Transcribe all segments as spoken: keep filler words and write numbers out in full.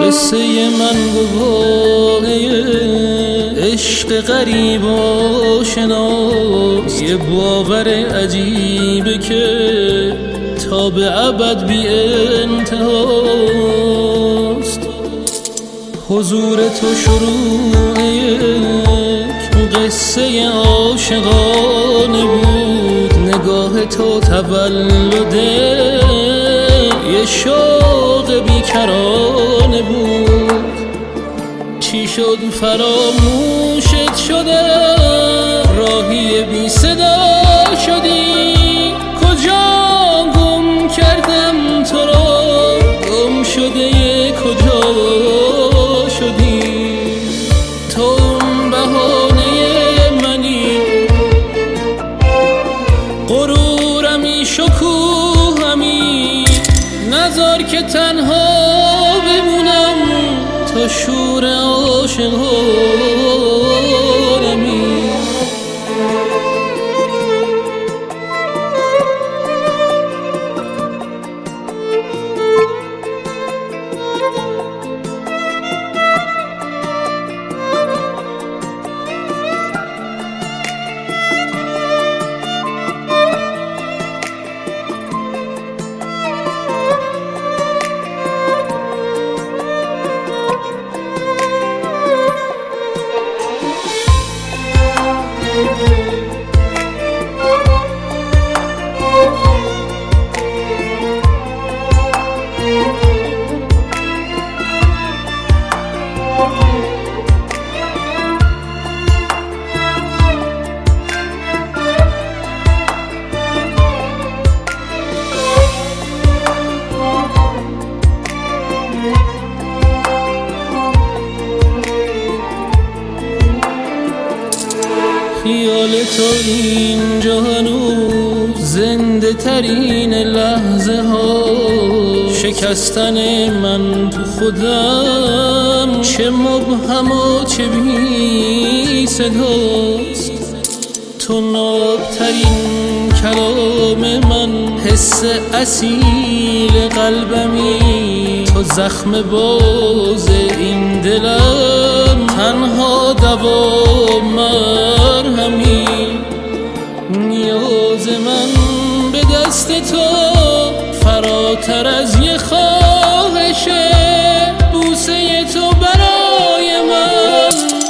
قصه من گواهی عشق غریب و شناس، یه باور عجیبه که تا به ابد بی انتهاست. حضور تو شروع یک قصه عاشقانه بود، نگاه تو تولد یه شوق بیکرانه بود. چی شد فراموشت شده، راهی بی صدا شدی، کجا گم کردم تو را، گم شده کجا شدی. تو اون بهانه منی، غرورمی شکوهمی، نذار که تنها بمونم تا شور عاشقانمی. خیال تو اینجا هنوز زنده ترین لحظه ها، شکستن من تو خودم چه مبهم و چه بی صداست. تو نابترین کلام من، حس اصیل قلبمی، تو زخم باز این دلم، تنها دوا مرهمی. نیاز من به دست تو فراتر از یه خواهشه، بوسه تو برای من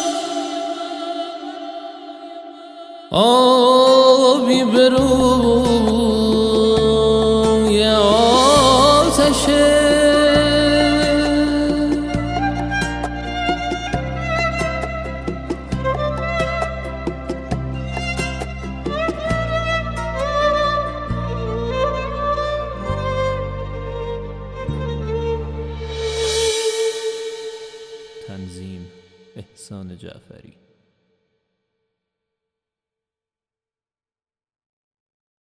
آبی به روی آتشه. تنظیم احسان جعفری.